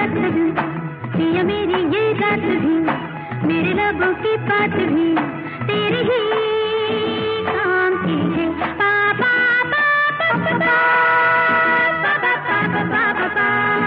सजन, पिया मेरी ये रात भी, मेरे लबों की बात भी तेरे ही काम की है। पा पा पा पा पा पा पा पा पा पा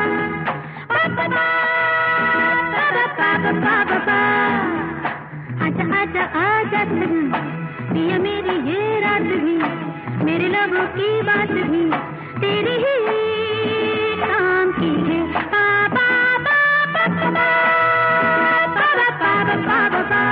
पा। आजा आजा आजा सजन, पिया मेरी ये रात भी, मेरे लबों की बात भी तेरे ही काम की है। पा पा पा पा पा पा पा पा पा पा पा।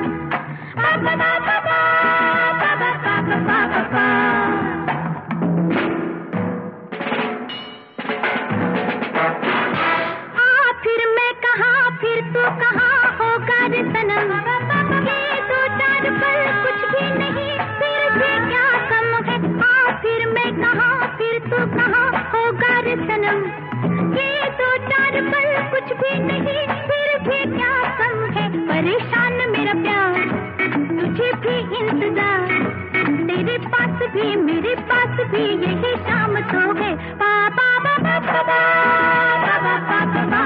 फिर मैं कहाँ, फिर तू कहाँ होगा रे सनम, ये दो चार पल कुछ भी नहीं, फिर भी क्या कम है। फिर मैं कहाँ, फिर तू कहाँ होगा रे सनम, ये दो चार पल कुछ भी नहीं, फिर भी क्या कम है। परेशान मेरा प्यार, तुझे भी इंतजार, तेरे पास भी मेरे पास भी यही शाम तो है। पा पा पा पा पा पा पा पा पा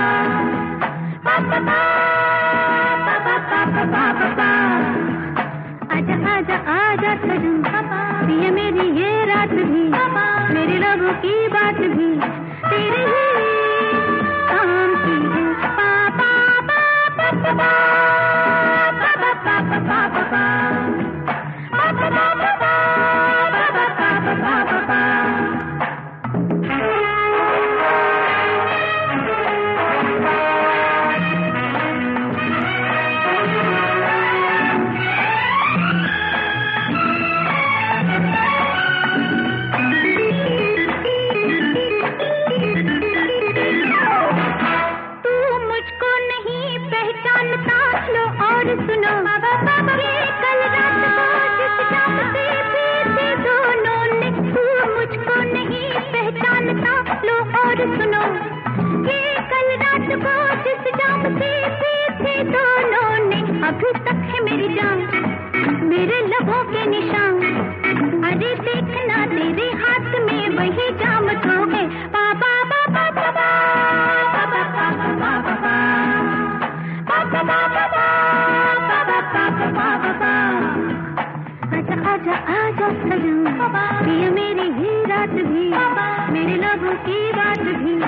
पा पा। आजा आजा आजा सजन, पिया मेरी ये रात भी, मेरे लबों की बात भी तेरे ही काम की है। पा पा पा पा पा लो और सुनो, ये कल रात को जिस जाम से पीछे दोनों ने, तू मुझको नहीं पहचानता, लो और सुनो, ये कल रात को जिस जाम से पीछे दोनों ने, अभी तक है मेरी जान, मेरे लबों के निशान, अरे देखना तेरे हाथ में वही जाम तो है। पा पा पा पा पा पा पा पा पा पा। आजा आजा आजा सजन, पिया मेरी ही रात भी, मेरे लबों की बात भी